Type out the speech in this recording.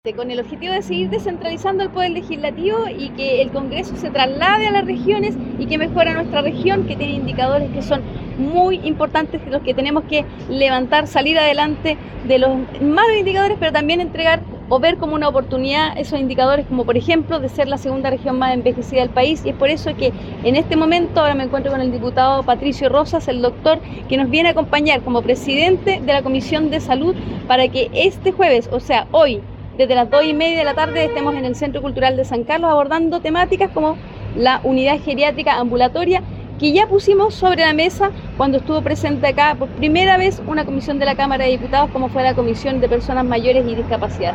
Con el objetivo de seguir descentralizando el poder legislativo y que el Congreso se traslade a las regiones y que mejore nuestra región, que tiene indicadores que son muy importantes, los que tenemos que levantar, salir adelante de los malos indicadores, pero también entregar o ver como una oportunidad esos indicadores, como por ejemplo de ser la segunda región más envejecida del país. Y es por eso que en este momento ahora me encuentro con el diputado Patricio Rosas, el doctor, que nos viene a acompañar como presidente de la Comisión de Salud para que este jueves, o sea hoy, desde las 2:30 de la tarde, estemos en el Centro Cultural de San Carlos abordando temáticas como la unidad geriátrica ambulatoria, que ya pusimos sobre la mesa cuando estuvo presente acá por primera vez una comisión de la Cámara de Diputados, como fue la Comisión de Personas Mayores y Discapacidad.